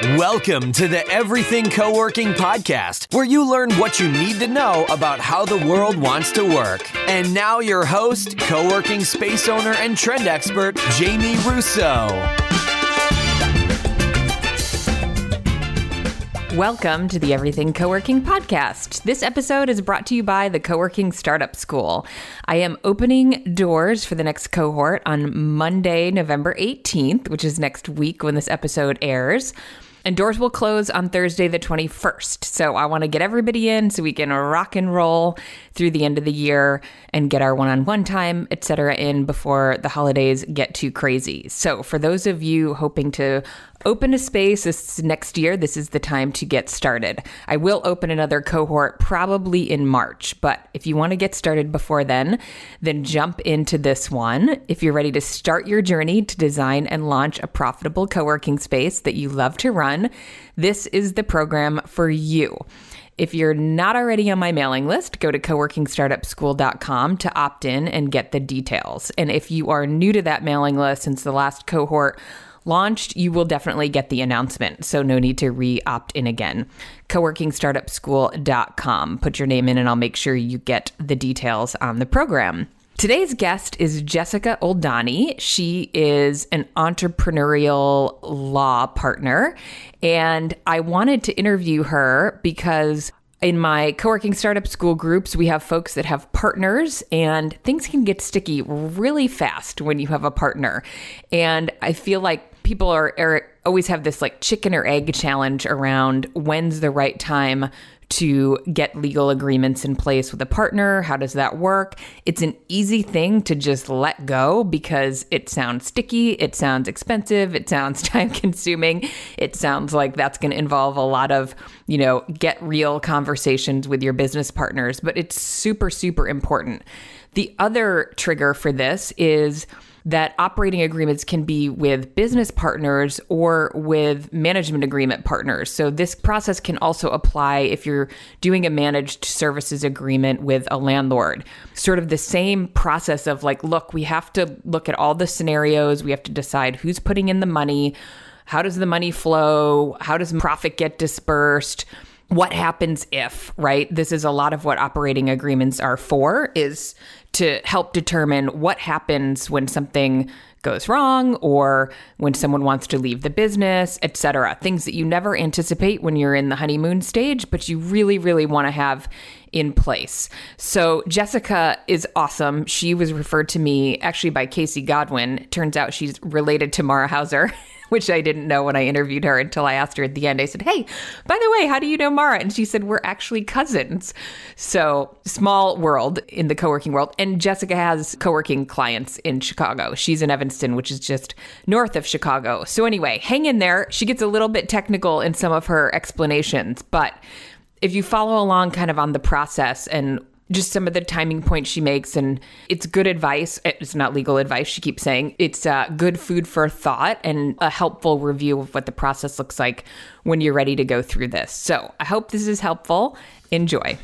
Welcome to the Everything Co-working Podcast, where you learn what you need to know about how the world wants to work. And now your host, co-working space owner and trend expert, Jamie Russo. Welcome to the Everything Co-working Podcast. This episode is brought to you by the Co-working Startup School. I am opening doors for the next cohort on Monday, November 18th, which is next week when this episode airs. And doors will close on Thursday, the 21st. So I want to get everybody in so we can rock and roll through the end of the year and get our one-on-one time, etc. in before the holidays get too crazy. So for those of you hoping to open a space this next year, this is the time to get started. I will open another cohort probably in March, but if you want to get started before then jump into this one. If you're ready to start your journey to design and launch a profitable co-working space that you love to run, this is the program for you. If you're not already on my mailing list, go to coworkingstartupschool.com to opt in and get the details. And if you are new to that mailing list since the last cohort launched, you will definitely get the announcement. So no need to re-opt in again. coworkingstartupschool.com. Put your name in and I'll make sure you get the details on the program. Today's guest is Jessica Oldani. She is an entrepreneurial law partner, and I wanted to interview her because in my co-working startup school groups, we have folks that have partners, and things can get sticky really fast when you have a partner. And I feel like people are always have this like chicken or egg challenge around when's the right time to get legal agreements in place with a partner. How does that work? It's an easy thing to just let go because it sounds sticky, it sounds expensive, it sounds time consuming. It sounds like that's going to involve a lot of, get real conversations with your business partners, but it's super, super important. The other trigger for this is that operating agreements can be with business partners or with management agreement partners. So this process can also apply if you're doing a managed services agreement with a landlord. Sort of the same process of like, look, we have to look at all the scenarios. We have to decide who's putting in the money. How does the money flow? How does profit get dispersed? What happens if, right? This is a lot of what operating agreements are for, is to help determine what happens when something goes wrong or when someone wants to leave the business, etc. Things that you never anticipate when you're in the honeymoon stage, but you really, really want to have in place. So Jessica is awesome. She was referred to me actually by Casey Godwin. Turns out she's related to Mara Hauser, which I didn't know when I interviewed her until I asked her at the end. I said, hey, by the way, how do you know Mara? And she said, we're actually cousins. So small world in the co-working world. And Jessica has co-working clients in Chicago. She's in Evanston, which is just north of Chicago. So anyway, hang in there. She gets a little bit technical in some of her explanations, but if you follow along kind of on the process and just some of the timing points she makes, and it's good advice. It's not legal advice, she keeps saying. It's good food for thought and a helpful review of what the process looks like when you're ready to go through this. So I hope this is helpful. Enjoy.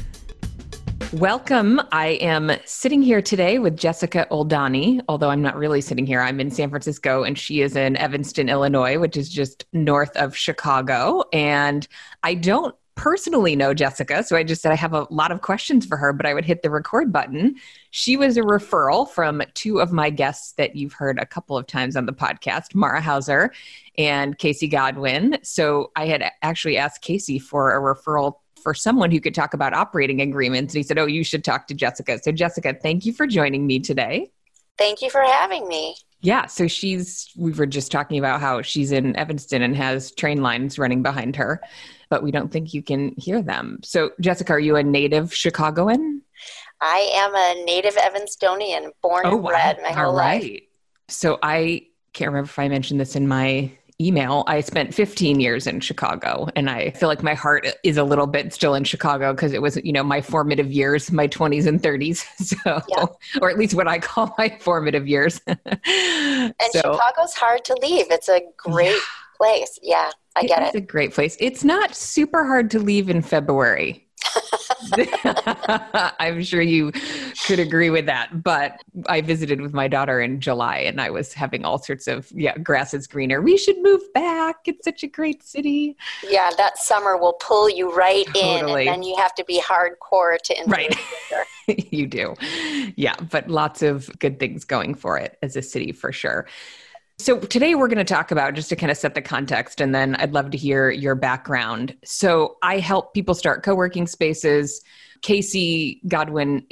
Welcome. I am sitting here today with Jessica Oldani, although I'm not really sitting here. I'm in San Francisco and she is in Evanston, Illinois, which is just north of Chicago. And I don't personally know Jessica, so I just said I have a lot of questions for her, but I would hit the record button. She was a referral from two of my guests that you've heard a couple of times on the podcast, Mara Hauser and Casey Godwin. So I had actually asked Casey for a referral for someone who could talk about operating agreements. And he said, oh, you should talk to Jessica. So Jessica, thank you for joining me today. Thank you for having me. Yeah. So we were just talking about how she's in Evanston and has train lines running behind her, but we don't think you can hear them. So Jessica, are you a native Chicagoan? I am a native Evanstonian, born and bred my whole life. So I can't remember if I mentioned this in my email. I spent 15 years in Chicago, and I feel like my heart is a little bit still in Chicago because it was, my formative years, my 20s and 30s. So, yeah. Or at least what I call my formative years. And Chicago's hard to leave. It's a great place. Yeah, I get it. It's a great place. It's not super hard to leave in February. I'm sure you could agree with that. But I visited with my daughter in July and I was having all sorts of, grass is greener. We should move back. It's such a great city. Yeah, that summer will pull you right Totally. in, and then you have to be hardcore to enjoy Right. it. You do. Yeah, but lots of good things going for it as a city for sure. So today we're going to talk about, just to kind of set the context, and then I'd love to hear your background. So I help people start co-working spaces. Casey Godwin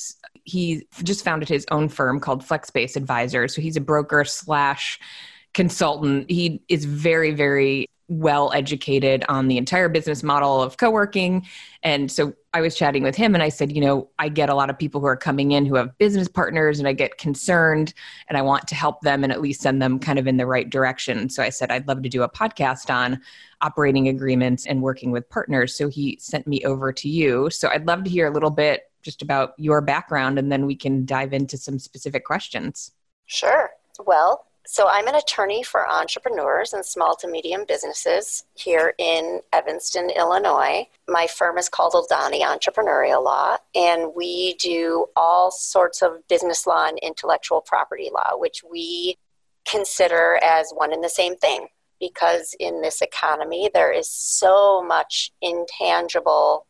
he just founded his own firm called FlexSpace Advisors. So he's a broker / consultant. He is very, very well educated on the entire business model of co-working. And so I was chatting with him and I said, I get a lot of people who are coming in who have business partners and I get concerned and I want to help them and at least send them kind of in the right direction. So I said, I'd love to do a podcast on operating agreements and working with partners. So he sent me over to you. So I'd love to hear a little bit just about your background and then we can dive into some specific questions. Sure. Well, so I'm an attorney for entrepreneurs and small to medium businesses here in Evanston, Illinois. My firm is called Oldani Entrepreneurial Law, and we do all sorts of business law and intellectual property law, which we consider as one and the same thing. Because in this economy, there is so much intangible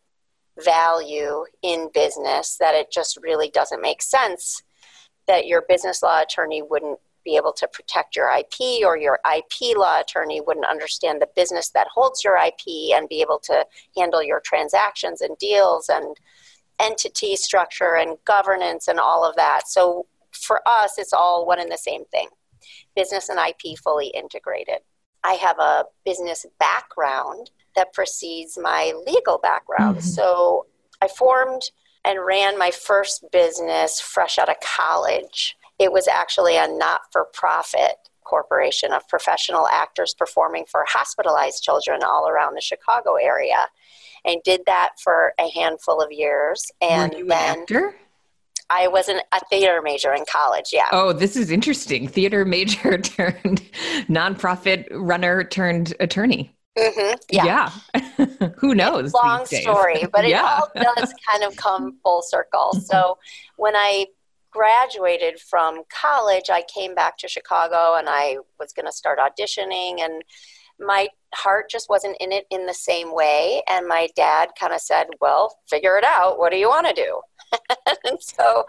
value in business that it just really doesn't make sense that your business law attorney wouldn't be able to protect your IP, or your IP law attorney wouldn't understand the business that holds your IP and be able to handle your transactions and deals and entity structure and governance and all of that. So for us, it's all one and the same thing. Business and IP fully integrated. I have a business background that precedes my legal background. Mm-hmm. So I formed and ran my first business fresh out of college. It was actually a not-for-profit corporation of professional actors performing for hospitalized children all around the Chicago area, and did that for a handful of years. And were you an actor? I was a theater major in college, yeah. Oh, this is interesting. Theater major turned nonprofit runner turned attorney. Mm-hmm, yeah. Who knows? Long story, but it all does kind of come full circle. So when I graduated from college, I came back to Chicago and I was going to start auditioning, and my heart just wasn't in it in the same way. And my dad kind of said, well, figure it out. What do you want to do? And so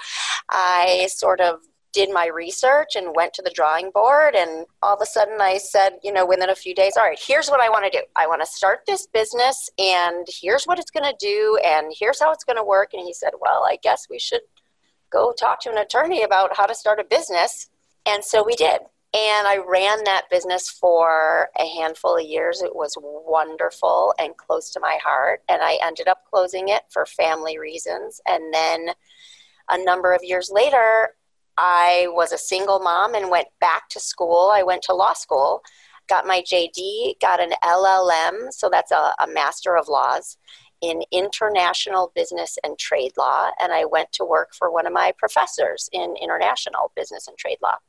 I sort of did my research and went to the drawing board, and all of a sudden I said, within a few days, all right, here's what I want to do. I want to start this business, and here's what it's going to do, and here's how it's going to work. And he said, well, I guess we should go talk to an attorney about how to start a business. And so we did. And I ran that business for a handful of years. It was wonderful and close to my heart. And I ended up closing it for family reasons. And then a number of years later, I was a single mom and went back to school. I went to law school, got my JD, got an LLM. So that's a Master of Laws in international business and trade law. And I went to work for one of my professors in international business and trade law.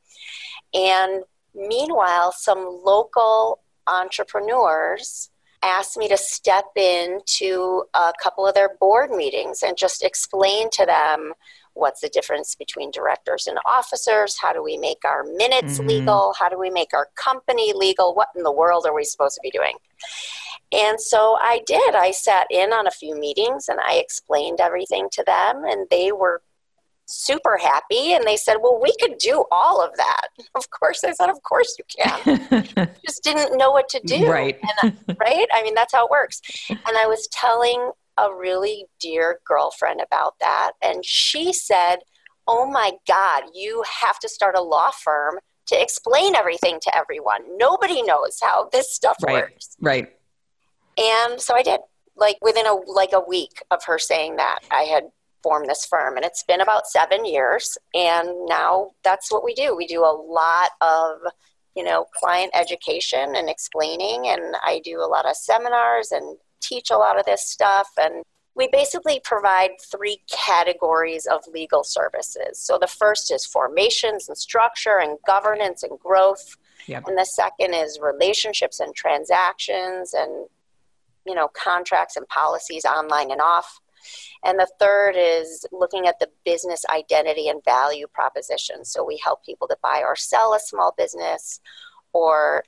And meanwhile, some local entrepreneurs asked me to step into a couple of their board meetings and just explain to them what's the difference between directors and officers, how do we make our minutes legal, how do we make our company legal, what in the world are we supposed to be doing? And so I did. I sat in on a few meetings and I explained everything to them, and they were super happy. And they said, well, we could do all of that. Of course, I said, of course you can. Just didn't know what to do. Right. And, right? I mean, that's how it works. And I was telling a really dear girlfriend about that. And she said, oh my God, you have to start a law firm to explain everything to everyone. Nobody knows how this stuff works. Right. And so I did. Like within a week of her saying that, I had formed this firm, and it's been about 7 years. And now that's what we do. We do a lot of, client education and explaining, and I do a lot of seminars and teach a lot of this stuff. And we basically provide 3 categories of legal services. So the first is formations and structure and governance and growth. Yep. And the second is relationships and transactions and, contracts and policies online and off. And the third is looking at the business identity and value proposition. So we help people to buy or sell a small business, or,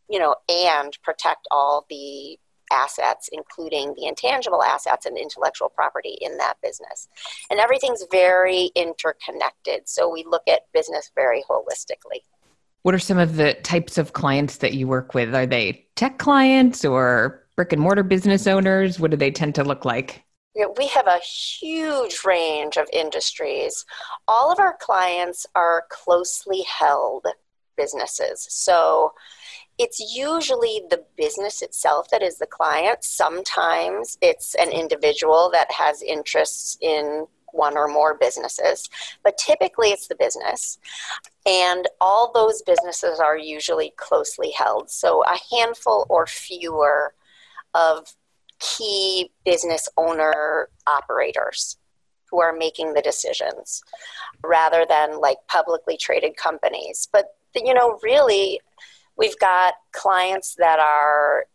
and protect all the assets, including the intangible assets and intellectual property in that business. And everything's very interconnected. So we look at business very holistically. What are some of the types of clients that you work with? Are they tech clients or brick and mortar business owners? What do they tend to look like? We have a huge range of industries. All of our clients are closely held businesses. So it's usually the business itself that is the client. Sometimes it's an individual that has interests in one or more businesses, but typically it's the business. And all those businesses are usually closely held. So a handful or fewer of key business owner operators who are making the decisions, rather than like publicly traded companies. But, really, we've got clients that are,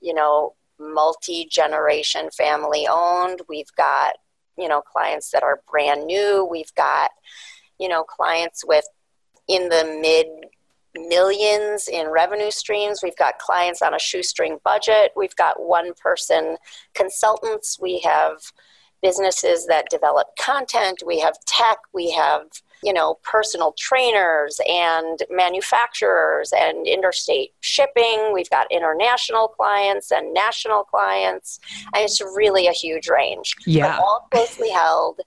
multi-generation family owned. We've got, clients that are brand new. We've got, clients with in the mid millions in revenue streams. We've got clients on a shoestring budget. We've got one-person consultants. We have businesses that develop content. We have tech. We have personal trainers and manufacturers and interstate shipping. We've got international clients and national clients. And it's really a huge range. Yeah. They're all closely held,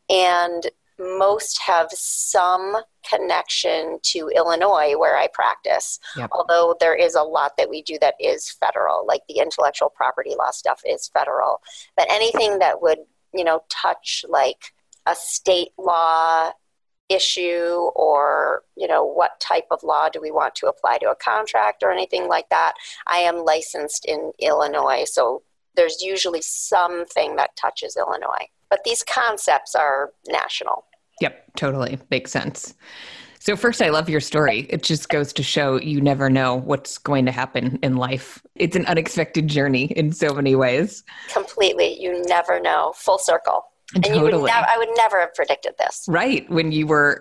and most have some connection to Illinois, where I practice. Yep. Although there is a lot that we do that is federal, like the intellectual property law stuff is federal. But anything that would, touch like a state law issue, or, what type of law do we want to apply to a contract or anything like that, I am licensed in Illinois. So there's usually something that touches Illinois. But these concepts are national. Yep, totally. Makes sense. So first, I love your story. It just goes to show you never know what's going to happen in life. It's an unexpected journey in so many ways. Completely. You never know. Full circle. And totally. I would never have predicted this. Right. When you were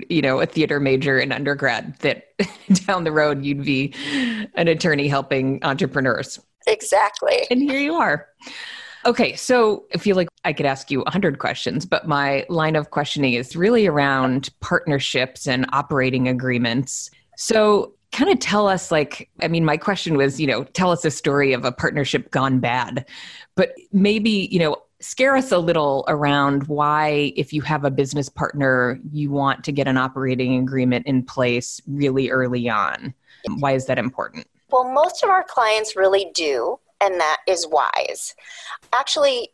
a theater major in undergrad, that down the road, you'd be an attorney helping entrepreneurs. Exactly. And here you are. Okay. So I feel like I could ask you 100 questions, but my line of questioning is really around partnerships and operating agreements. So kind of tell us, my question was, tell us a story of a partnership gone bad, but maybe, scare us a little around why, if you have a business partner, you want to get an operating agreement in place really early on. Why is that important? Well, most of our clients really do, and that is wise. Actually,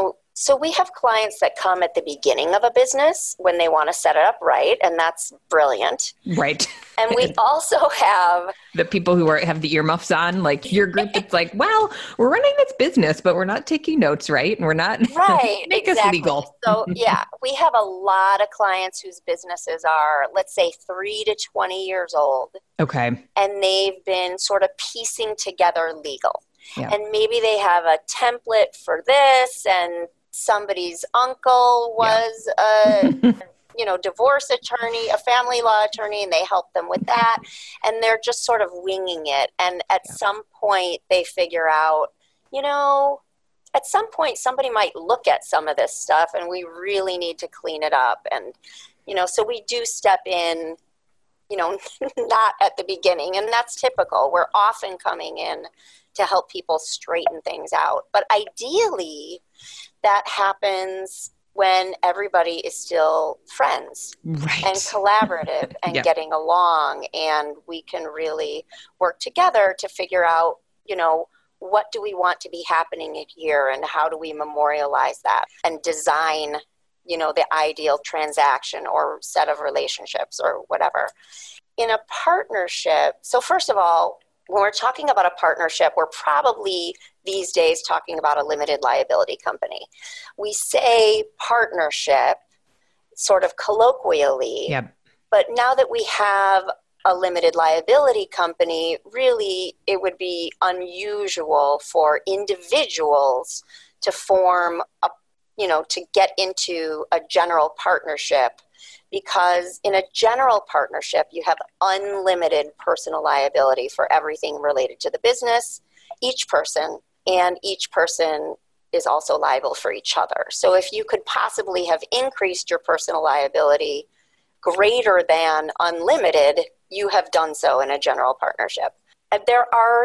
so we have clients that come at the beginning of a business when they want to set it up right, and that's brilliant. Right. And we also have the people who have the earmuffs on, like your group that's like, well, we're running this business, but we're not taking notes, right? And we're not right. Make exactly. us legal. So yeah, we have a lot of clients whose businesses are, let's say, 3 to 20 years old. Okay. And they've been sort of piecing together legal. Yeah. And maybe they have a template for this, and somebody's uncle was a divorce attorney, a family law attorney, and they help them with that. And they're just sort of winging it. And at some point they figure out, at some point somebody might look at some of this stuff and we really need to clean it up. And, so we do step in, not at the beginning. And that's typical. We're often coming in to help people straighten things out. But ideally, that happens when everybody is still friends right. and collaborative and getting along, and we can really work together to figure out, what do we want to be happening in here, and how do we memorialize that and design, the ideal transaction or set of relationships or whatever. In a partnership, so first of all, when we're talking about a partnership, we're probably these days talking about a limited liability company. We say partnership sort of colloquially, but now that we have a limited liability company, really it would be unusual for individuals to form a to get into a general partnership, because in a general partnership, you have unlimited personal liability for everything related to the business, each person, and each person is also liable for each other. So if you could possibly have increased your personal liability greater than unlimited, you have done so in a general partnership. And there are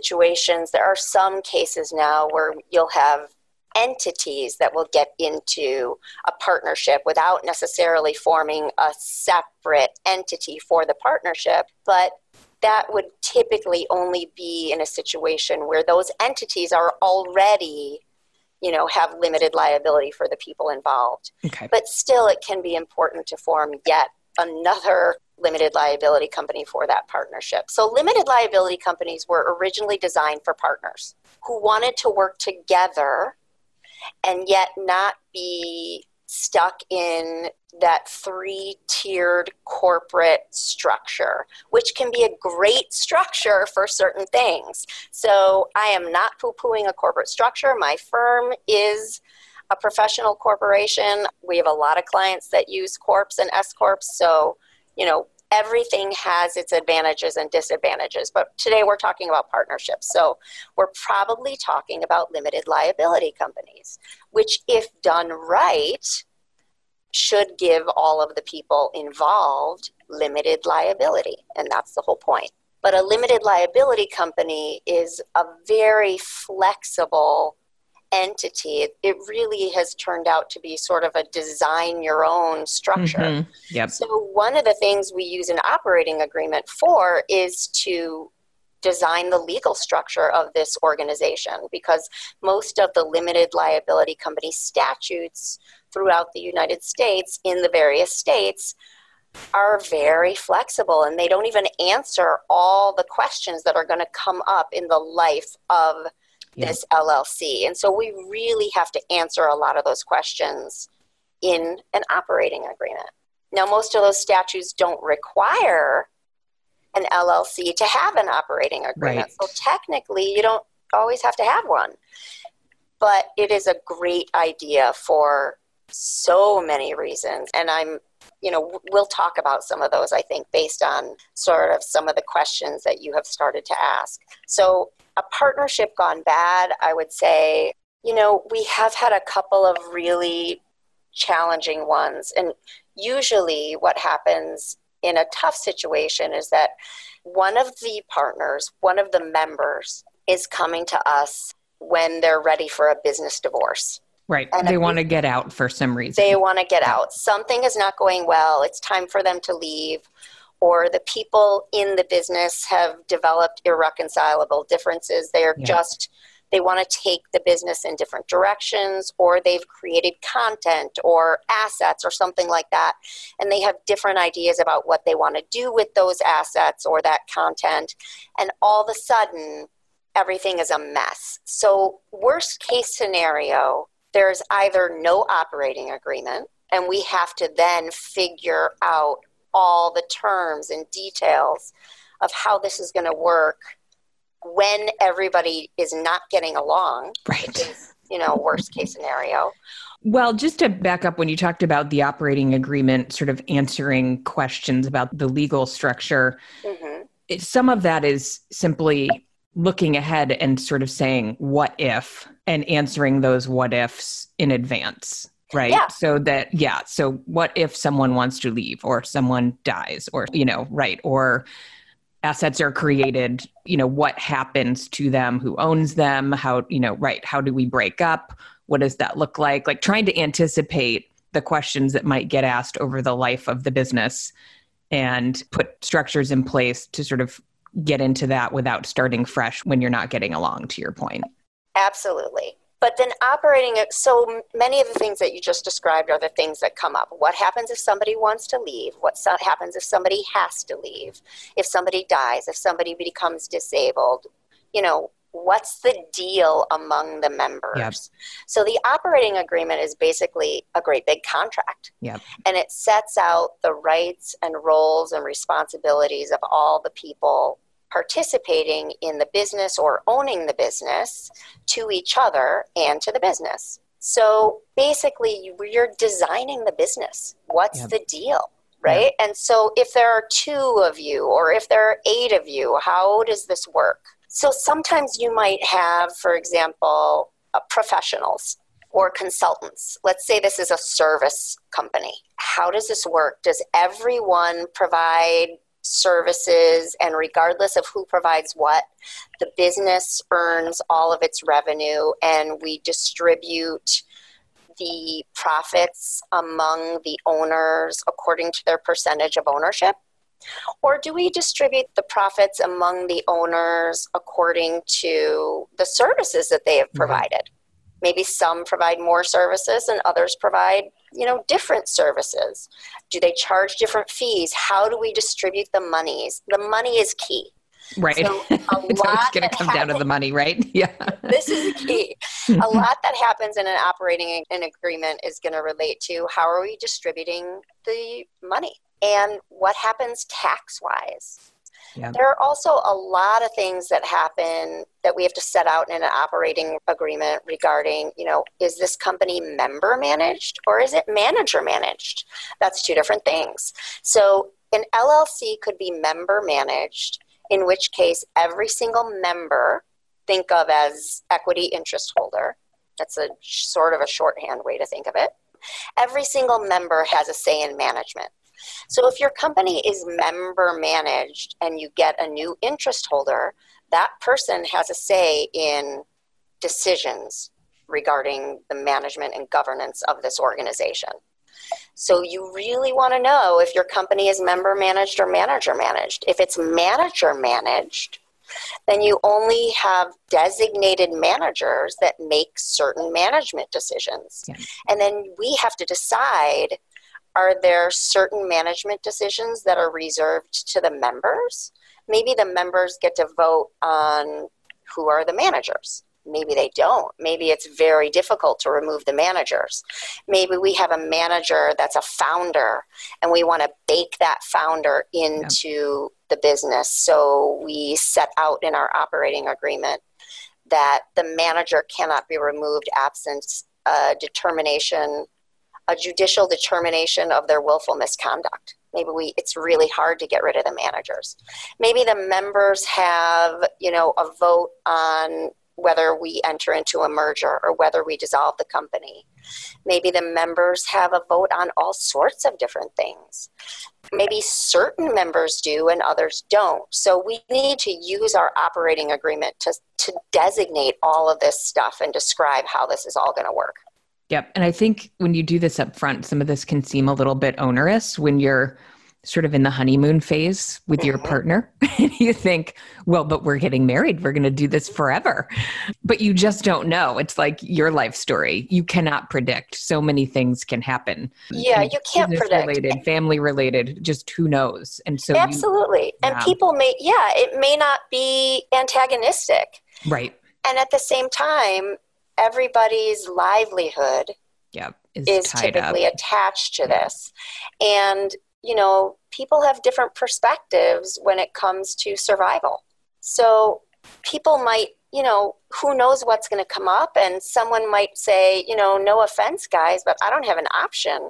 some cases now where you'll have entities that will get into a partnership without necessarily forming a separate entity for the partnership, but that would typically only be in a situation where those entities are already, have limited liability for the people involved. Okay. But still, it can be important to form yet another limited liability company for that partnership. So limited liability companies were originally designed for partners who wanted to work together and yet not be stuck in that 3-tiered corporate structure, which can be a great structure for certain things. So I am not poo-pooing a corporate structure. My firm is a professional corporation. We have a lot of clients that use corps and S corps. So, everything has its advantages and disadvantages. But today we're talking about partnerships. So we're probably talking about limited liability companies, which, if done right, should give all of the people involved limited liability. And that's the whole point. But a limited liability company is a very flexible entity. It really has turned out to be sort of a design your own structure. Mm-hmm. Yep. So one of the things we use an operating agreement for is to design the legal structure of this organization, because most of the limited liability company statutes throughout the United States in the various states are very flexible, and they don't even answer all the questions that are going to come up in the life of this LLC. And so we really have to answer a lot of those questions in an operating agreement. Now, most of those statutes don't require an LLC to have an operating agreement. Right. So technically, you don't always have to have one. But it is a great idea for so many reasons. And we'll talk about some of those, I think, based on sort of some of the questions that you have started to ask. So a partnership gone bad, I would say, we have had a couple of really challenging ones. And usually what happens in a tough situation is that one of the partners, one of the members, is coming to us when they're ready for a business divorce. Right. And they want to get out for some reason. They want to get out. Something is not going well. It's time for them to leave. Or the people in the business have developed irreconcilable differences. They want to take the business in different directions, or they've created content or assets or something like that. And they have different ideas about what they want to do with those assets or that content. And all of a sudden, everything is a mess. So worst case scenario, there's either no operating agreement, and we have to then figure out all the terms and details of how this is going to work when everybody is not getting along, right? Which is, worst case scenario. Well, just to back up, when you talked about the operating agreement, sort of answering questions about the legal structure, some of that is simply looking ahead and sort of saying, what if, and answering those what ifs in advance. Right. Yeah. So what if someone wants to leave, or someone dies, or, right. Or assets are created, what happens to them, who owns them, how do we break up? What does that look like? Like trying to anticipate the questions that might get asked over the life of the business and put structures in place to sort of get into that without starting fresh when you're not getting along, to your point. Absolutely. But then so many of the things that you just described are the things that come up. What happens if somebody wants to leave? What happens if somebody has to leave? If somebody dies? If somebody becomes disabled? What's the deal among the members? Yep. So the operating agreement is basically a great big contract. Yep. And it sets out the rights and roles and responsibilities of all the people participating in the business or owning the business to each other and to the business. So basically, you're designing the business. What's the deal, right? And so if there are 2 of you or if there are 8 of you, how does this work? So sometimes you might have, for example, professionals or consultants. Let's say this is a service company. How does this work? Does everyone provide services, and regardless of who provides what, the business earns all of its revenue and we distribute the profits among the owners according to their percentage of ownership? Or do we distribute the profits among the owners according to the services that they have provided? Maybe some provide more services and others provide, different services. Do they charge different fees? How do we distribute the monies? The money is key. Right. So it's always going to come down to the money, right? Yeah. This is the key. A lot that happens in an operating agreement is going to relate to how are we distributing the money and what happens tax-wise. Yeah. There are also a lot of things that happen that we have to set out in an operating agreement regarding, is this company member managed or is it manager managed? That's 2 different things. So an LLC could be member managed, in which case every single member, think of as equity interest holder. That's a sort of a shorthand way to think of it. Every single member has a say in management. So if your company is member managed and you get a new interest holder, that person has a say in decisions regarding the management and governance of this organization. So you really want to know if your company is member managed or manager managed. If it's manager managed, then you only have designated managers that make certain management decisions. Yeah. And then we have to decide, are there certain management decisions that are reserved to the members? Maybe the members get to vote on who are the managers. Maybe they don't. Maybe it's very difficult to remove the managers. Maybe we have a manager that's a founder and we want to bake that founder into the business. So we set out in our operating agreement that the manager cannot be removed absent a judicial determination of their willful misconduct. Maybe it's really hard to get rid of the managers. Maybe the members have, a vote on whether we enter into a merger or whether we dissolve the company. Maybe the members have a vote on all sorts of different things. Maybe certain members do and others don't. So we need to use our operating agreement to designate all of this stuff and describe how this is all going to work. Yep. And I think when you do this up front, some of this can seem a little bit onerous when you're sort of in the honeymoon phase with your partner. And you think, well, but we're getting married. We're going to do this forever. But you just don't know. It's like your life story. You cannot predict. So many things can happen. Yeah, you can't predict. Related, family related, just who knows. And so absolutely. And people it may not be antagonistic. Right. And at the same time, everybody's livelihood is typically attached to this. And, people have different perspectives when it comes to survival. So people might, who knows what's going to come up, and someone might say, no offense, guys, but I don't have an option.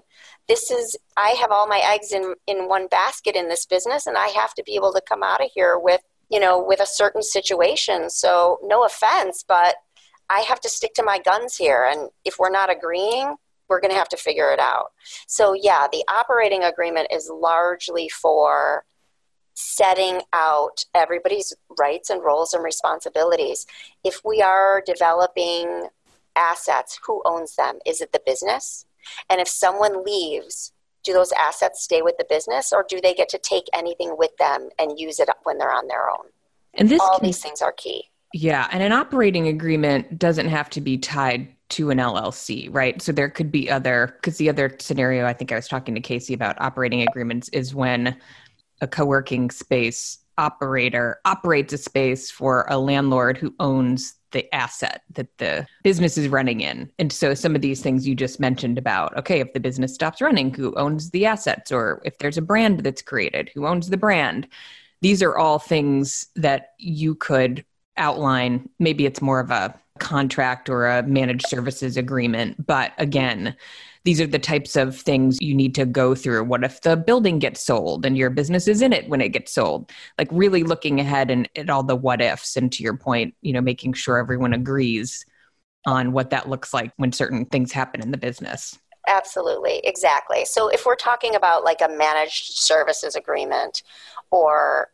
I have all my eggs in one basket in this business, and I have to be able to come out of here with a certain situation. So no offense, but I have to stick to my guns here. And if we're not agreeing, we're going to have to figure it out. So the operating agreement is largely for setting out everybody's rights and roles and responsibilities. If we are developing assets, who owns them? Is it the business? And if someone leaves, do those assets stay with the business, or do they get to take anything with them and use it when they're on their own? And these things are key. Yeah. And an operating agreement doesn't have to be tied to an LLC, right? So there could be because the other scenario I think I was talking to Casey about operating agreements is when a co-working space operator operates a space for a landlord who owns the asset that the business is running in. And so some of these things you just mentioned about, okay, if the business stops running, who owns the assets? Or if there's a brand that's created, who owns the brand? These are all things that you could outline. Maybe it's more of a contract or a managed services agreement. But again, these are the types of things you need to go through. What if the building gets sold and your business is in it when it gets sold? Like really looking ahead and at all the what ifs, and to your point, making sure everyone agrees on what that looks like when certain things happen in the business. Absolutely. Exactly. So if we're talking about like a managed services agreement or,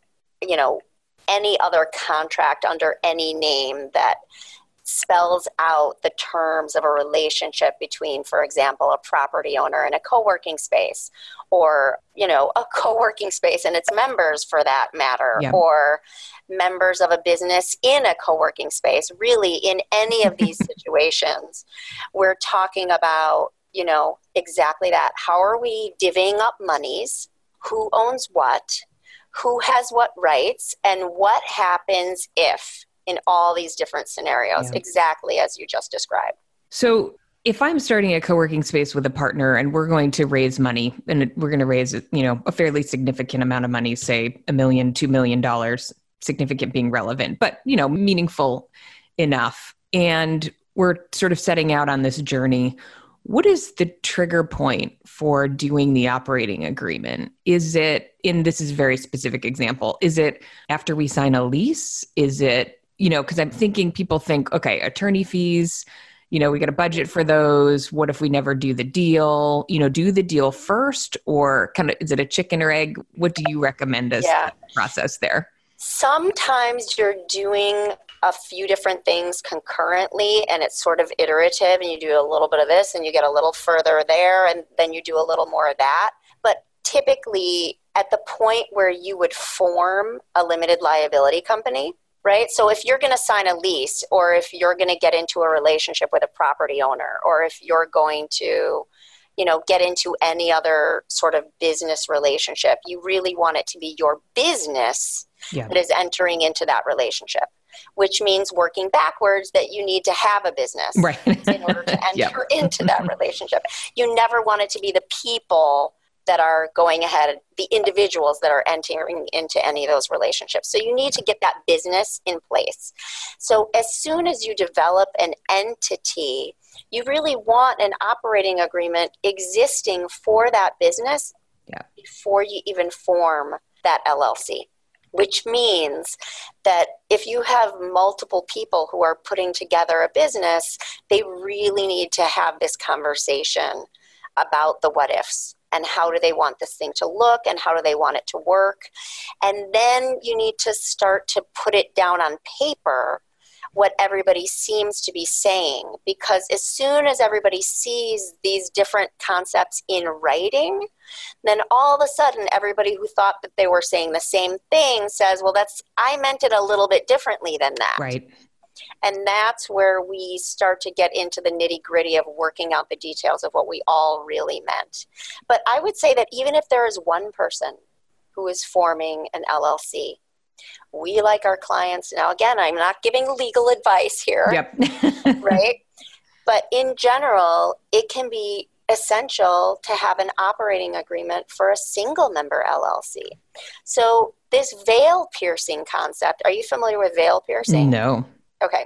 any other contract under any name that spells out the terms of a relationship between, for example, a property owner and a co-working space, or, a co-working space and its members for that matter, or members of a business in a co-working space. Really, in any of these situations, we're talking about, exactly that. How are we divvying up monies? Who owns what? Who has what rights? And what happens if? In all these different scenarios, exactly as you just described. So if I'm starting a co-working space with a partner and we're going to raise money, and we're going to raise, a fairly significant amount of money, say $1 million, $2 million, significant being relevant, but, meaningful enough. And we're sort of setting out on this journey. What is the trigger point for doing the operating agreement? Is it, this is a very specific example, is it after we sign a lease? Is it, because I'm thinking people think, okay, attorney fees, we got a budget for those. What if we never do the deal? Do the deal first, or kind of, is it a chicken or egg? What do you recommend as the process there? Sometimes you're doing a few different things concurrently and it's sort of iterative, and you do a little bit of this and you get a little further there and then you do a little more of that. But typically at the point where you would form a limited liability company, right? So if you're going to sign a lease, or if you're going to get into a relationship with a property owner, or if you're going to, get into any other sort of business relationship, you really want it to be your business that is entering into that relationship, which means working backwards that you need to have a business in order to enter into that relationship. You never want it to be the people that are going ahead, the individuals that are entering into any of those relationships. So you need to get that business in place. So as soon as you develop an entity, you really want an operating agreement existing for that business before you even form that LLC. Which means that if you have multiple people who are putting together a business, they really need to have this conversation about the what ifs. And how do they want this thing to look, and how do they want it to work? And then you need to start to put it down on paper, what everybody seems to be saying. Because as soon as everybody sees these different concepts in writing, then all of a sudden everybody who thought that they were saying the same thing says, well, I meant it a little bit differently than that. Right. And that's where we start to get into the nitty-gritty of working out the details of what we all really meant. But I would say that even if there is one person who is forming an LLC, we like our clients. Now, again, I'm not giving legal advice here, right? But in general, it can be essential to have an operating agreement for a single member LLC. So this veil piercing concept, are you familiar with veil piercing? No. Okay.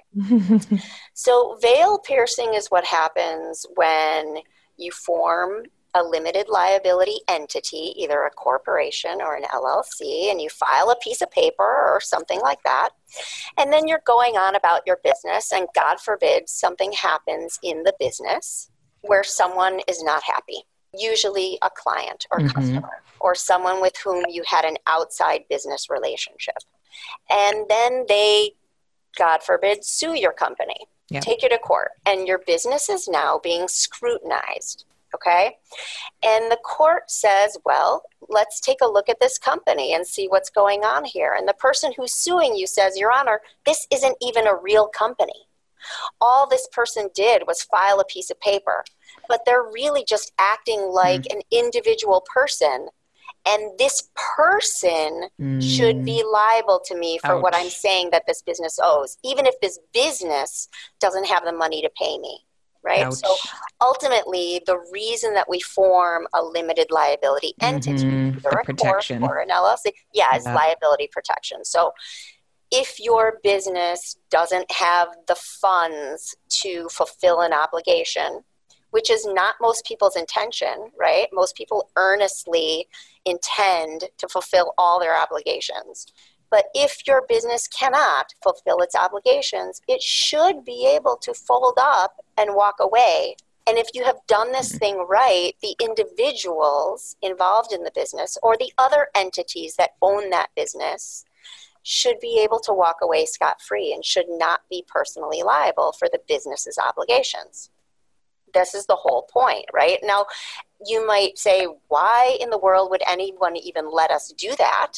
So veil piercing is what happens when you form a limited liability entity, either a corporation or an LLC, and you file a piece of paper or something like that. And then you're going on about your business, and God forbid something happens in the business where someone is not happy, usually a client or customer, or someone with whom you had an outside business relationship. And then they, God forbid, sue your company, take you to court, and your business is now being scrutinized, okay? And the court says, well, let's take a look at this company and see what's going on here. And the person who's suing you says, Your Honor, this isn't even a real company. All this person did was file a piece of paper, but they're really just acting like an individual person. And this person should be liable to me for what I'm saying that this business owes, even if this business doesn't have the money to pay me, right? So ultimately, the reason that we form a limited liability entity, either a corp or an LLC, is liability protection. So if your business doesn't have the funds to fulfill an obligation, which is not most people's intention, right? Most people earnestly intend to fulfill all their obligations. But if your business cannot fulfill its obligations, it should be able to fold up and walk away. And if you have done this thing right, the individuals involved in the business or the other entities that own that business should be able to walk away scot-free and should not be personally liable for the business's obligations. This is the whole point, right? Now, you might say, why in the world would anyone even let us do that?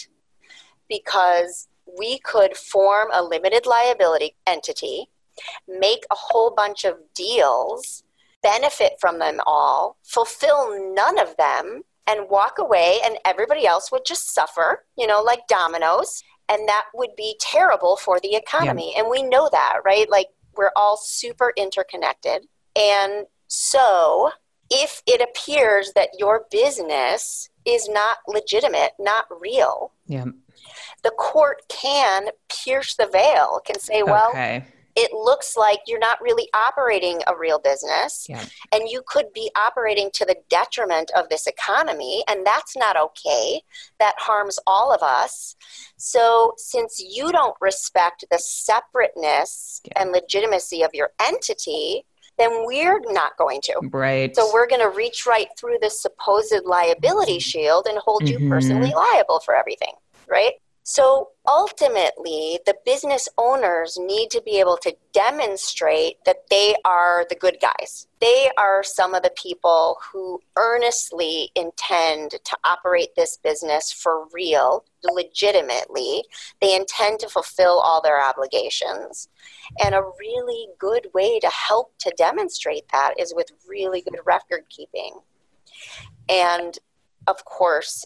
Because we could form a limited liability entity, make a whole bunch of deals, benefit from them all, fulfill none of them, and walk away, and everybody else would just suffer, like dominoes. And that would be terrible for the economy. Yeah. And we know that, right? Like, we're all super interconnected. And so if it appears that your business is not legitimate, not real, the court can pierce the veil, can say, well, it looks like you're not really operating a real business, and you could be operating to the detriment of this economy, and that's not okay. That harms all of us. So since you don't respect the separateness and legitimacy of your entity, then we're not going to. Right. So we're going to reach right through the supposed liability shield and hold you personally liable for everything, right? So ultimately, the business owners need to be able to demonstrate that they are the good guys. They are some of the people who earnestly intend to operate this business for real, legitimately. They intend to fulfill all their obligations. And a really good way to help to demonstrate that is with really good record keeping. And of course,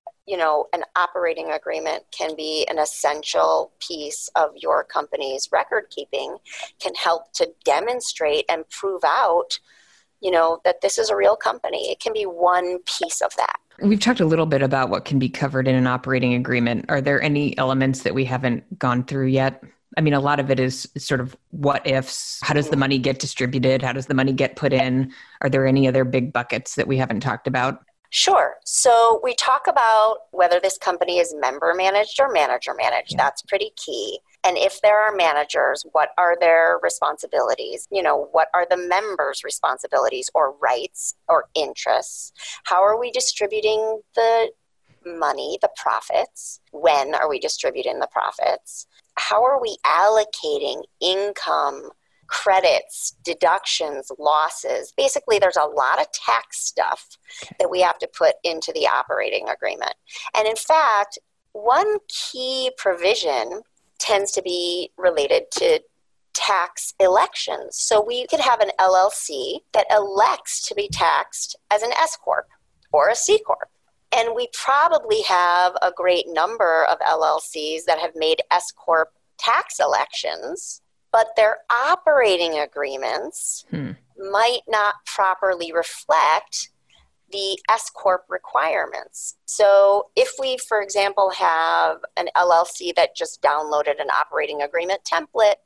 an operating agreement can be an essential piece of your company's record keeping, can help to demonstrate and prove out, that this is a real company. It can be one piece of that. We've talked a little bit about what can be covered in an operating agreement. Are there any elements that we haven't gone through yet? I mean, a lot of it is sort of what ifs. How does the money get distributed? How does the money get put in? Are there any other big buckets that we haven't talked about? Sure. So we talk about whether this company is member managed or manager managed. Yeah. That's pretty key. And if there are managers, what are their responsibilities? What are the members' responsibilities or rights or interests? How are we distributing the money, the profits? When are we distributing the profits? How are we allocating income, credits, deductions, losses? Basically, there's a lot of tax stuff that we have to put into the operating agreement. And in fact, one key provision tends to be related to tax elections. So we could have an LLC that elects to be taxed as an S Corp or a C Corp. And we probably have a great number of LLCs that have made S Corp tax elections, but their operating agreements might not properly reflect the S Corp requirements. So if we, for example, have an LLC that just downloaded an operating agreement template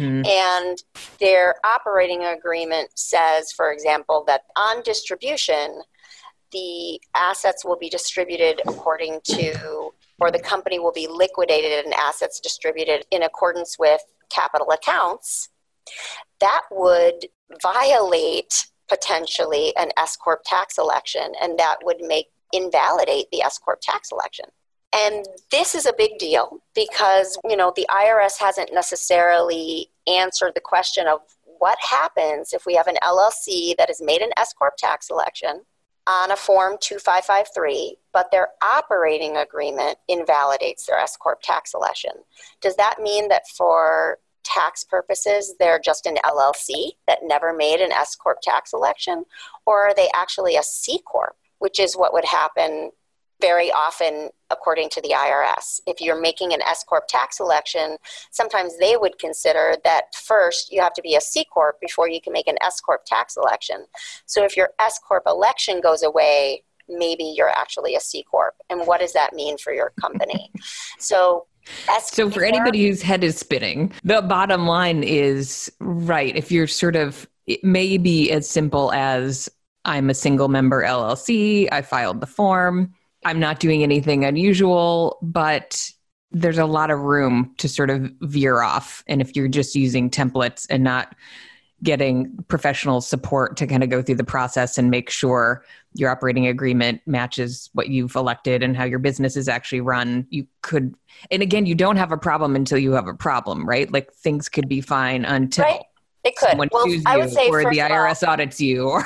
and their operating agreement says, for example, that on distribution, the assets will be distributed according to, or the company will be liquidated and assets distributed in accordance with capital accounts, that would violate potentially an S Corp tax election, and that would invalidate the S Corp tax election. And this is a big deal because, the IRS hasn't necessarily answered the question of what happens if we have an LLC that has made an S Corp tax election on a Form 2553, but their operating agreement invalidates their S Corp tax election. Does that mean that for tax purposes, they're just an LLC that never made an S Corp tax election? Or are they actually a C Corp, which is what would happen very often according to the IRS? If you're making an S Corp tax election, sometimes they would consider that first you have to be a C Corp before you can make an S Corp tax election. So if your S Corp election goes away, maybe you're actually a C Corp. And what does that mean for your company? So So for anybody whose head is spinning, the bottom line is, right, if you're sort of, it may be as simple as I'm a single member LLC, I filed the form, I'm not doing anything unusual, but there's a lot of room to sort of veer off. And if you're just using templates and not getting professional support to kind of go through the process and make sure your operating agreement matches what you've elected and how your business is actually run, you could, and again, you don't have a problem until you have a problem, right? Like things could be fine until it could. Someone sues I would say, or the IRS audits you. Or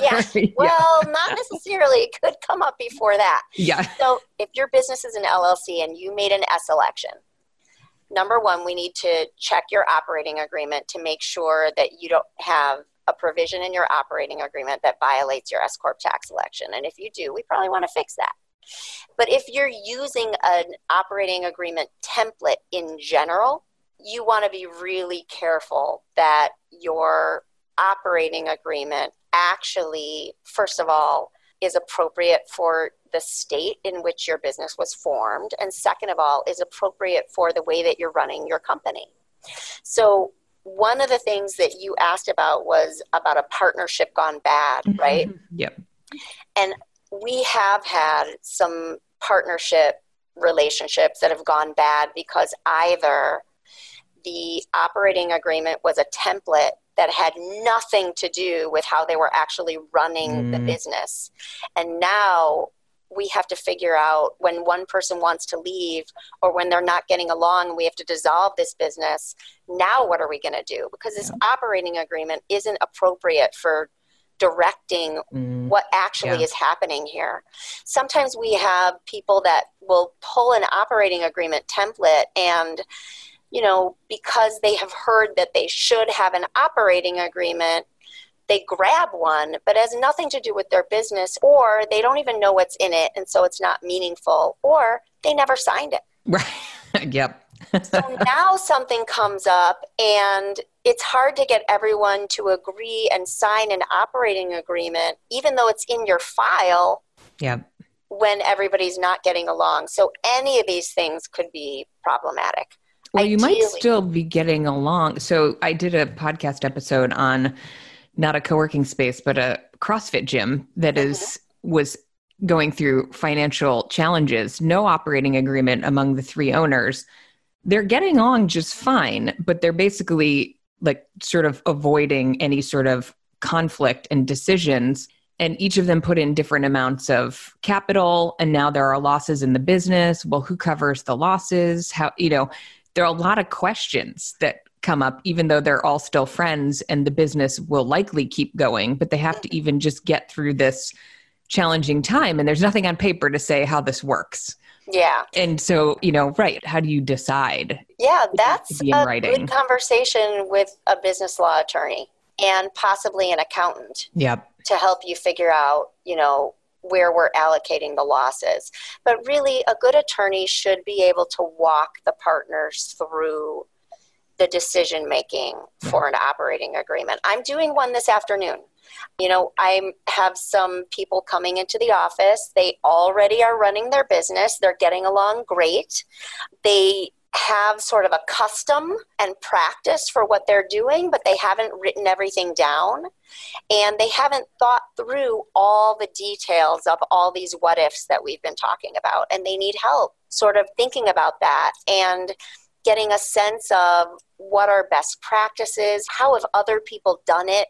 well, not necessarily. It could come up before that. Yeah. So if your business is an LLC and you made an S election, number one, we need to check your operating agreement to make sure that you don't have a provision in your operating agreement that violates your S Corp tax election. And if you do, we probably want to fix that. But if you're using an operating agreement template in general, you want to be really careful that your operating agreement actually, first of all, is appropriate for the state in which your business was formed, and second of all, is appropriate for the way that you're running your company. So one of the things that you asked about was about a partnership gone bad, right? Yep. And we have had some partnership relationships that have gone bad because either the operating agreement was a template that had nothing to do with how they were actually running the business. And now we have to figure out when one person wants to leave or when they're not getting along, we have to dissolve this business. Now what are we going to do? Because this operating agreement isn't appropriate for directing what actually is happening here. Sometimes we have people that will pull an operating agreement template and, you know, because they have heard that they should have an operating agreement, they grab one, but it has nothing to do with their business, or they don't even know what's in it, and so it's not meaningful, or they never signed it. Right. Yep. So now something comes up, and it's hard to get everyone to agree and sign an operating agreement, even though it's in your file. Yep. When everybody's not getting along. So any of these things could be problematic. Well, you might still be getting along. So I did a podcast episode on not a co-working space, but a CrossFit gym that was going through financial challenges, no operating agreement among the three owners. They're getting along just fine, but they're basically like sort of avoiding any sort of conflict and decisions. And each of them put in different amounts of capital. And now there are losses in the business. Well, who covers the losses? How, you know, there are a lot of questions that come up, even though they're all still friends and the business will likely keep going, but they have to even just get through this challenging time. And there's nothing on paper to say how this works. Yeah. And so, you know, right. How do you decide? Yeah, that's a good conversation with a business law attorney and possibly an accountant. Yep. To help you figure out, you know, where we're allocating the losses. But really, a good attorney should be able to walk the partners through the decision-making for an operating agreement. I'm doing one this afternoon. You know, I have some people coming into the office. They already are running their business. They're getting along great. They have sort of a custom and practice for what they're doing, but they haven't written everything down. And they haven't thought through all the details of all these what ifs that we've been talking about. And they need help sort of thinking about that and getting a sense of what are best practices, how have other people done it,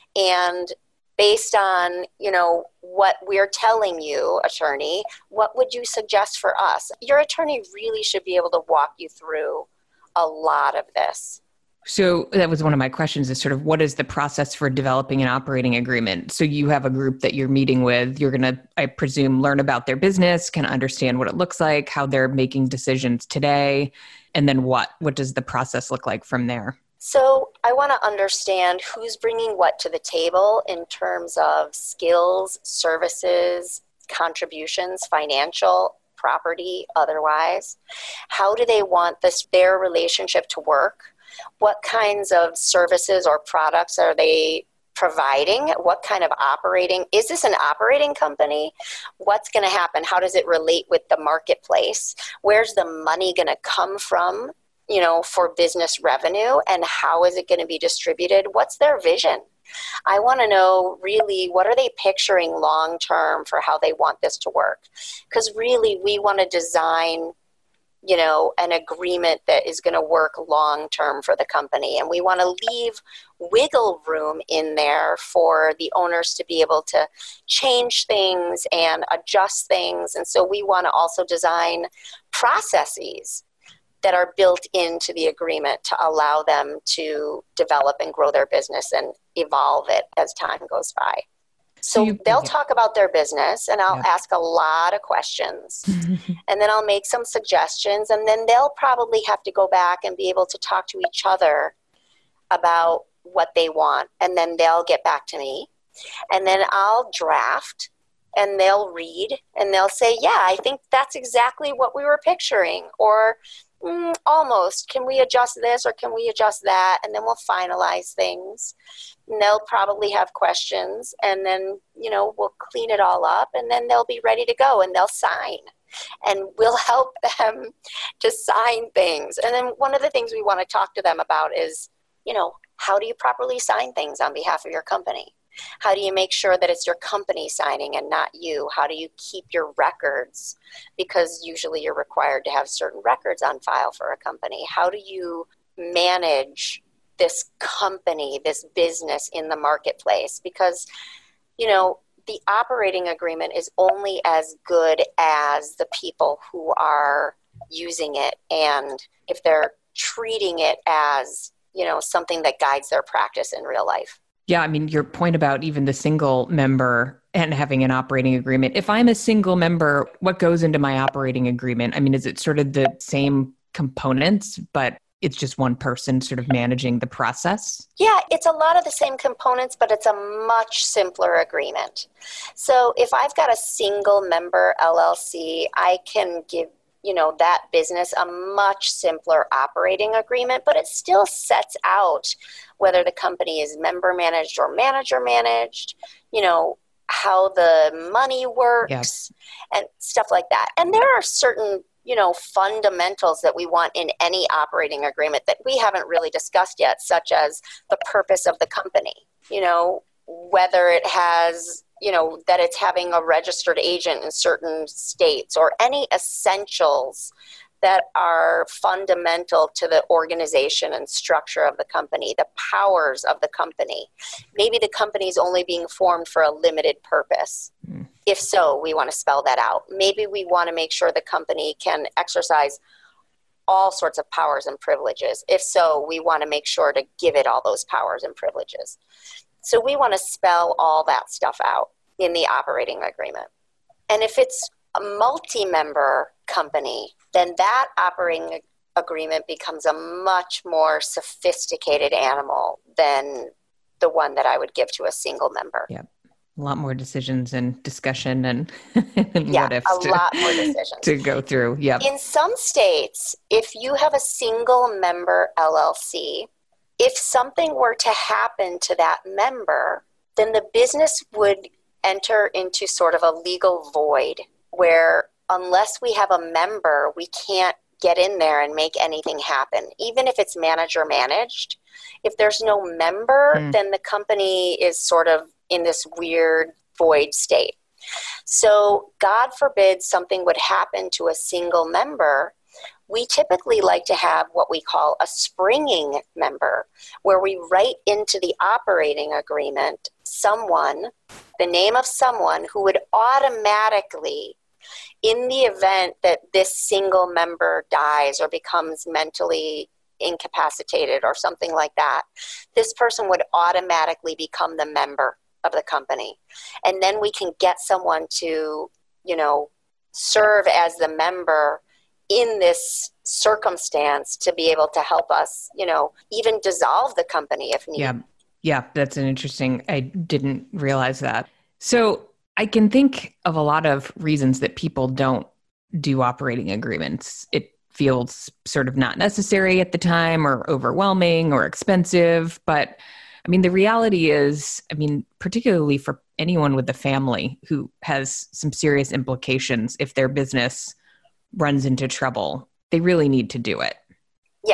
and based on, you know, what we're telling you, attorney, what would you suggest for us? Your attorney really should be able to walk you through a lot of this. So that was one of my questions, is sort of what is the process for developing an operating agreement? So you have a group that you're meeting with. You're going to, I presume, learn about their business, kind of understand what it looks like, how they're making decisions today, and then what does the process look like from there? So I want to understand who's bringing what to the table in terms of skills, services, contributions, financial, property, otherwise. How do they want their relationship to work? What kinds of services or products are they providing? What kind of operating? Is this an operating company? What's going to happen? How does it relate with the marketplace? Where's the money going to come from, for business revenue? And how is it going to be distributed? What's their vision? I want to know really what are they picturing long term for how they want this to work? Because really we want to design an agreement that is going to work long term for the company. And we want to leave wiggle room in there for the owners to be able to change things and adjust things. And so we want to also design processes that are built into the agreement to allow them to develop and grow their business and evolve it as time goes by. So they'll talk about their business, and I'll ask a lot of questions, and then I'll make some suggestions, and then they'll probably have to go back and be able to talk to each other about what they want, and then they'll get back to me, and then I'll draft, and they'll read, and they'll say, yeah, I think that's exactly what we were picturing, or almost, can we adjust this or can we adjust that? And then we'll finalize things. And they'll probably have questions, and then, we'll clean it all up, and then they'll be ready to go, and they'll sign. And we'll help them to sign things. And then one of the things we want to talk to them about is, how do you properly sign things on behalf of your company? How do you make sure that it's your company signing and not you? How do you keep your records? Because usually you're required to have certain records on file for a company. How do you manage this company, this business in the marketplace? Because, the operating agreement is only as good as the people who are using it, and if they're treating it as, something that guides their practice in real life. Yeah, I mean, your point about even the single member and having an operating agreement. If I'm a single member, what goes into my operating agreement? I mean, is it sort of the same components, but it's just one person sort of managing the process? Yeah, it's a lot of the same components, but it's a much simpler agreement. So if I've got a single member LLC, I can give that business a much simpler operating agreement, but it still sets out whether the company is member managed or manager managed, how the money works and stuff like that. And there are certain, fundamentals that we want in any operating agreement that we haven't really discussed yet, such as the purpose of the company, whether it has, that it's having a registered agent in certain states, or any essentials that are fundamental to the organization and structure of the company, the powers of the company. Maybe the company is only being formed for a limited purpose. If so, we want to spell that out. Maybe we want to make sure the company can exercise all sorts of powers and privileges. If so, we want to make sure to give it all those powers and privileges. So we want to spell all that stuff out in the operating agreement. And if it's a multi-member company, then that operating agreement becomes a much more sophisticated animal than the one that I would give to a single member. Yeah. A lot more decisions and discussion and what ifs lot more decisions to go through. Yeah. In some states, if you have a single member LLC, if something were to happen to that member, then the business would enter into sort of a legal void where unless we have a member, we can't get in there and make anything happen. Even if it's manager managed, if there's no member, then the company is sort of in this weird void state. So God forbid something would happen to a single member, we typically like to have what we call a springing member, where we write into the operating agreement the name of someone who would automatically, in the event that this single member dies or becomes mentally incapacitated or something like that, this person would automatically become the member of the company. And then we can get someone to, serve as the member in this circumstance to be able to help us, even dissolve the company if needed. Yeah, that's an interesting, I didn't realize that. So I can think of a lot of reasons that people don't do operating agreements. It feels sort of not necessary at the time, or overwhelming or expensive. But I mean, the reality is, particularly for anyone with a family who has some serious implications if their business runs into trouble, they really need to do it. Yeah.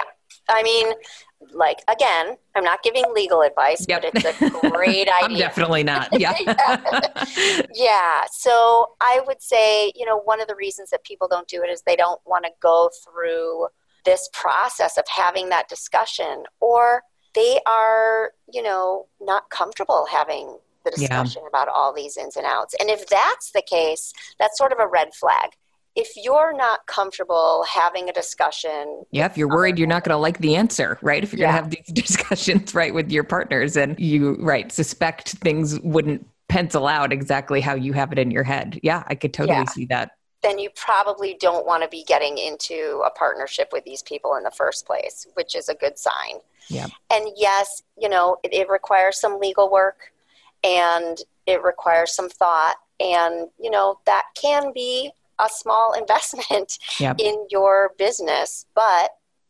Again, I'm not giving legal advice, Yep. but it's a great idea. I'm definitely not. Yeah. Yeah. So I would say, one of the reasons that people don't do it is they don't want to go through this process of having that discussion, or they are, not comfortable having the discussion about all these ins and outs. And if that's the case, that's sort of a red flag. If you're not comfortable having a discussion. Yeah, if you're worried you're not going to like the answer, right? If you're going to have these discussions, right, with your partners and you, suspect things wouldn't pencil out exactly how you have it in your head. Yeah, I could totally see that. Then you probably don't want to be getting into a partnership with these people in the first place, which is a good sign. Yeah. And yes, it requires some legal work and it requires some thought. And, that can be a small investment in your business. But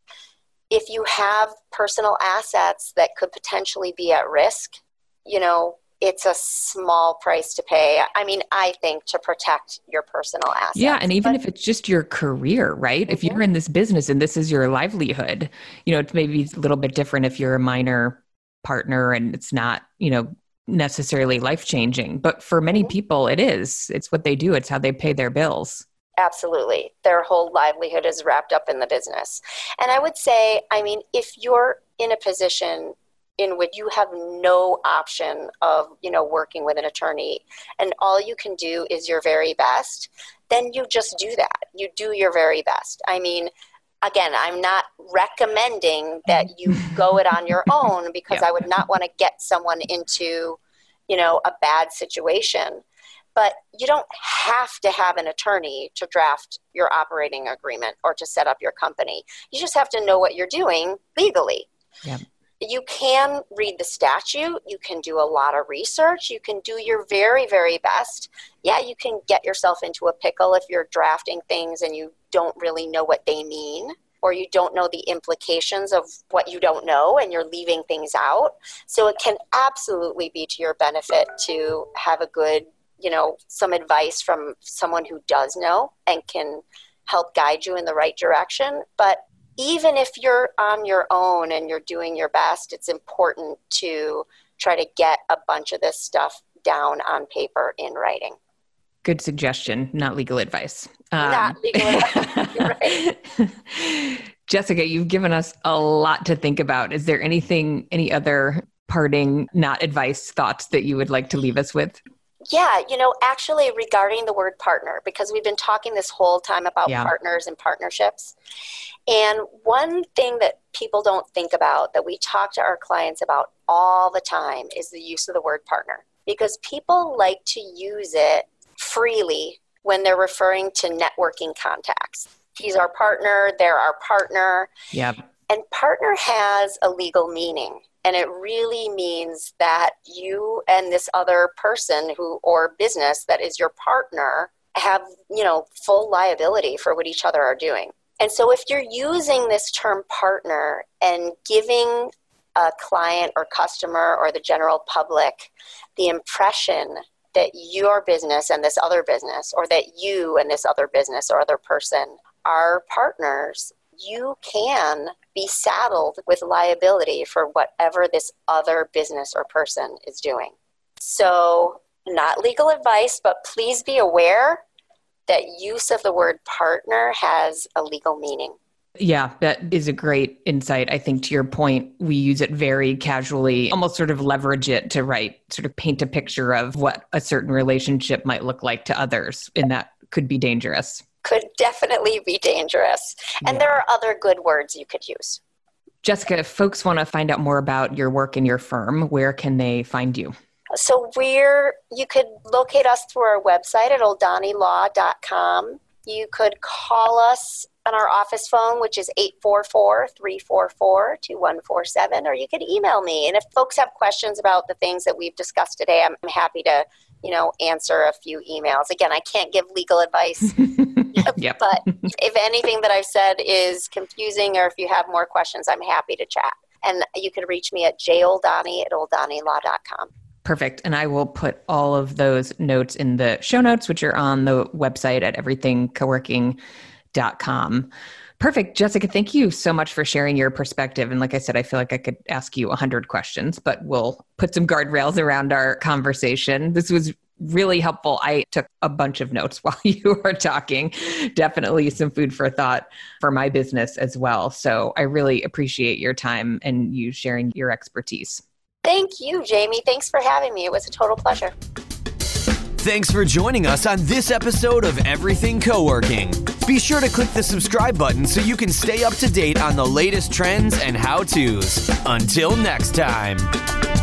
if you have personal assets that could potentially be at risk, it's a small price to pay. I think, to protect your personal assets. Yeah. And even if it's just your career, right? Mm-hmm. If you're in this business and this is your livelihood, it's maybe a little bit different if you're a minor partner and it's not, necessarily life-changing. But for many people, it is. It's what they do. It's how they pay their bills. Absolutely. Their whole livelihood is wrapped up in the business. And I would say, if you're in a position in which you have no option of, working with an attorney and all you can do is your very best, then you just do that. You do your very best. Again, I'm not recommending that you go it on your own because I would not want to get someone into, a bad situation. But you don't have to have an attorney to draft your operating agreement or to set up your company. You just have to know what you're doing legally. Yeah. You can read the statute. You can do a lot of research. You can do your very, very best. Yeah, you can get yourself into a pickle if you're drafting things and you don't really know what they mean, or you don't know the implications of what you don't know and you're leaving things out. So it can absolutely be to your benefit to have a good, some advice from someone who does know and can help guide you in the right direction. But even if you're on your own and you're doing your best, it's important to try to get a bunch of this stuff down on paper in writing. Good suggestion, not legal advice. Not legal advice, right. Jessica, you've given us a lot to think about. Is there any other parting, not advice thoughts that you would like to leave us with? Yeah, actually regarding the word partner, because we've been talking this whole time about partners and partnerships. And one thing that people don't think about that we talk to our clients about all the time is the use of the word partner, because people like to use it freely when they're referring to networking contacts. He's our partner, they're our partner. Yep. And partner has a legal meaning. And it really means that you and this other person or business that is your partner have, full liability for what each other are doing. And so if you're using this term partner and giving a client or customer or the general public the impression that your business and this other business, or that you and this other business or other person are partners, you can be saddled with liability for whatever this other business or person is doing. So, not legal advice, but please be aware that use of the word partner has a legal meaning. Yeah, that is a great insight. I think to your point, we use it very casually, almost sort of leverage it to sort of paint a picture of what a certain relationship might look like to others, and that could be dangerous. Could definitely be dangerous. And there are other good words you could use. Jessica, if folks want to find out more about your work and your firm, where can they find you? So you could locate us through our website at oldanilaw.com. You could call us on our office phone, which is 844-344-2147, or you could email me. And if folks have questions about the things that we've discussed today, I'm happy to, answer a few emails. Again, I can't give legal advice, Yep. But if anything that I've said is confusing or if you have more questions, I'm happy to chat. And you can reach me at joldani@oldanilaw.com. Perfect. And I will put all of those notes in the show notes, which are on the website at everythingcoworking.com. Perfect. Jessica, thank you so much for sharing your perspective. And like I said, I feel like I could ask you 100 questions, but we'll put some guardrails around our conversation. This was really helpful. I took a bunch of notes while you were talking. Definitely some food for thought for my business as well. So I really appreciate your time and you sharing your expertise. Thank you, Jamie. Thanks for having me. It was a total pleasure. Thanks for joining us on this episode of Everything Co-working. Be sure to click the subscribe button so you can stay up to date on the latest trends and how-tos. Until next time.